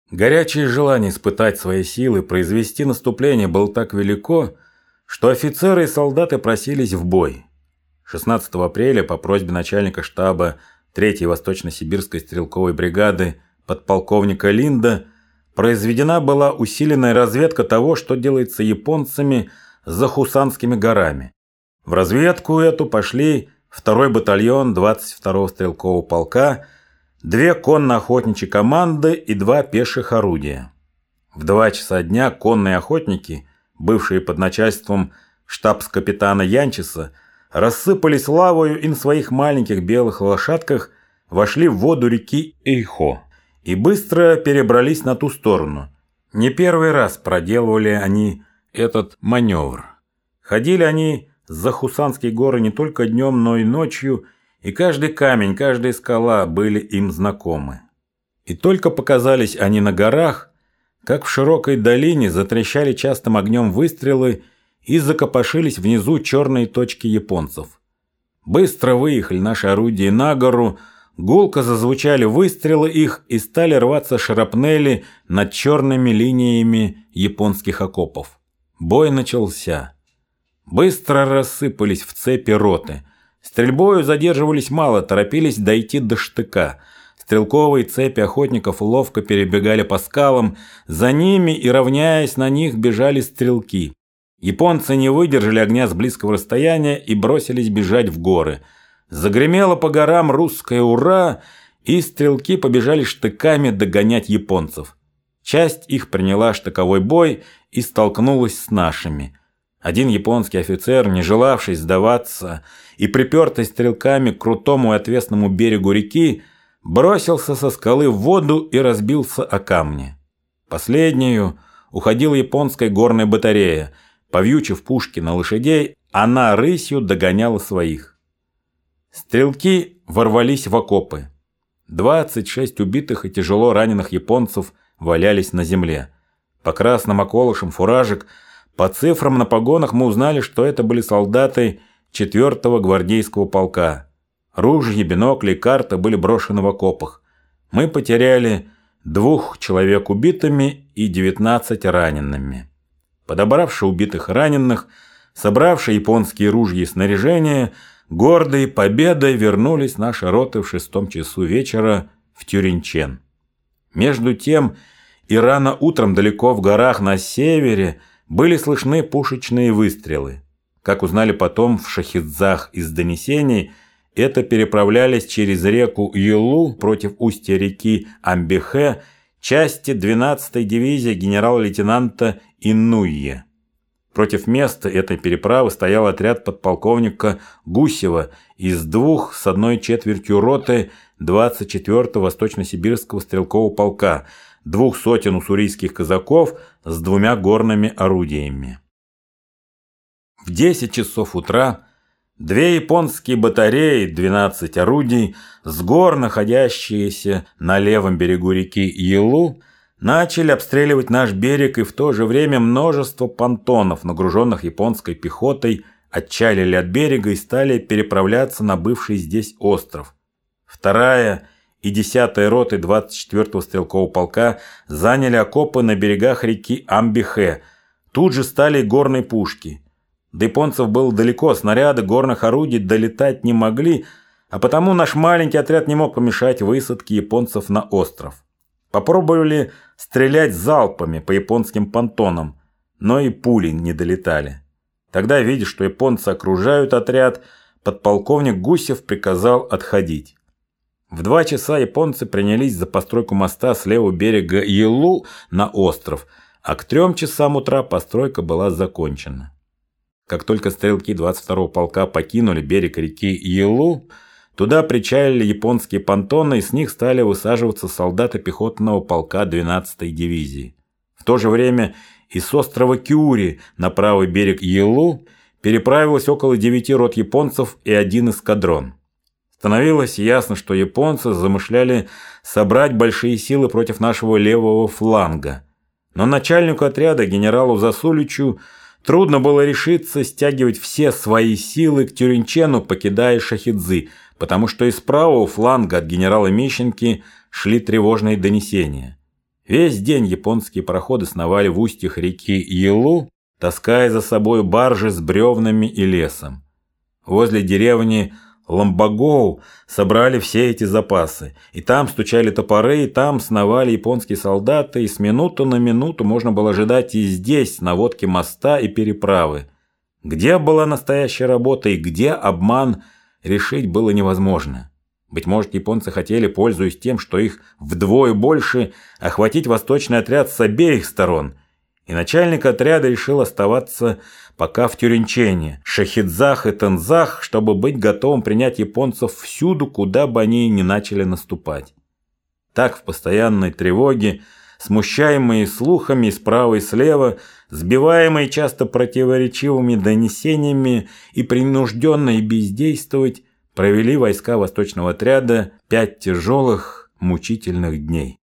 Горячее желание испытать свои силы, произвести наступление было так велико, что офицеры и солдаты просились в бой. 16 апреля по просьбе начальника штаба 3-й Восточно-Сибирской стрелковой бригады подполковника Линда произведена была усиленная разведка того, что делается японцами за Хусанскими горами. В разведку эту пошли 2-й батальон 22-го стрелкового полка, 2 конно-охотничьи команды и 2 пеших орудия. В 2 часа дня конные охотники, бывшие под начальством штабс-капитана Янчеса, рассыпались лавою и на своих маленьких белых лошадках вошли в воду реки Эйхо и быстро перебрались на ту сторону. Не первый раз проделывали они этот маневр. Ходили они за Хусанские горы не только днем, но и ночью, и каждый камень, каждая скала были им знакомы. И только показались они на горах, как в широкой долине затрещали частым огнем выстрелы и закопошились внизу черные точки японцев. Быстро выехали наши орудия на гору, гулко зазвучали выстрелы их и стали рваться шрапнели над черными линиями японских окопов. Бой начался. Быстро рассыпались в цепи роты. Стрельбою задерживались мало, торопились дойти до штыка. Стрелковые цепи охотников ловко перебегали по скалам, за ними и, равняясь на них, бежали стрелки. Японцы не выдержали огня с близкого расстояния и бросились бежать в горы. Загремело по горам русское «Ура!», и стрелки побежали штыками догонять японцев. Часть их приняла штыковой бой и столкнулась с нашими. Один японский офицер, не желавший сдаваться и припертый стрелками к крутому и отвесному берегу реки, бросился со скалы в воду и разбился о камни. Последнюю уходила японская горная батарея. Повьючив пушки на лошадей, она рысью догоняла своих. Стрелки ворвались в окопы. 26 убитых и тяжело раненых японцев валялись на земле. По красным околышам фуражек, по цифрам на погонах мы узнали, что это были солдаты 4-го гвардейского полка. Ружья, бинокли и карта были брошены в окопах. Мы потеряли 2 человек убитыми и 19 ранеными. Подобравши убитых и раненых, собравши японские ружья и снаряжение, гордые победой вернулись наши роты в 6 часу вечера в Тюринчен. Между тем и рано утром далеко в горах на севере были слышны пушечные выстрелы. Как узнали потом в Шахидзах из донесений, это переправлялись через реку Юлу против устья реки Амбихе части 12-й дивизии генерал-лейтенанта Инуйе. Против места этой переправы стоял отряд подполковника Гусева из 2 с 1/4 роты 24-го Восточно-Сибирского стрелкового полка, 2 сотен уссурийских казаков с 2 горными орудиями. В 10 часов утра 2 японские батареи, 12 орудий, с гор, находящиеся на левом берегу реки Елу, начали обстреливать наш берег, и в то же время множество понтонов, нагруженных японской пехотой, отчалили от берега и стали переправляться на бывший здесь остров. 2-я и 10-я роты 24-го стрелкового полка заняли окопы на берегах реки Амбихе. Тут же стали горные пушки. До японцев было далеко, снаряды горных орудий долетать не могли, а потому наш маленький отряд не мог помешать высадке японцев на остров. Попробовали стрелять залпами по японским понтонам, но и пули не долетали. Тогда, видя, что японцы окружают отряд, подполковник Гусев приказал отходить. В 2 часа японцы принялись за постройку моста с левого берега Елу на остров, а к 3 часам утра постройка была закончена. Как только стрелки 22-го полка покинули берег реки Елу, туда причалили японские понтоны, и с них стали высаживаться солдаты пехотного полка 12-й дивизии. В то же время и с острова Кюри на правый берег Елу переправилось около 9 рот японцев и 1 эскадрон. Становилось ясно, что японцы замышляли собрать большие силы против нашего левого фланга. Но начальнику отряда, генералу Засуличу, трудно было решиться стягивать все свои силы к Тюринчену, покидая Шахидзы, потому что из правого фланга от генерала Мищенки шли тревожные донесения. Весь день японские пароходы сновали в устьях реки Ялу, таская за собой баржи с бревнами и лесом. Возле деревни Ламбагоу собрали все эти запасы, и там стучали топоры, и там сновали японские солдаты, и с минуты на минуту можно было ожидать и здесь наводки моста и переправы. Где была настоящая работа и где обман, решить было невозможно. Быть может, японцы хотели, пользуясь тем, что их вдвое больше, охватить восточный отряд с обеих сторон. И начальник отряда решил оставаться пока в Тюринчене, Шахидзах и Тензах, чтобы быть готовым принять японцев всюду, куда бы они ни начали наступать. Так, в постоянной тревоге, смущаемые слухами справа и слева, сбиваемые часто противоречивыми донесениями и принужденные бездействовать, провели войска восточного отряда 5 тяжелых, мучительных дней.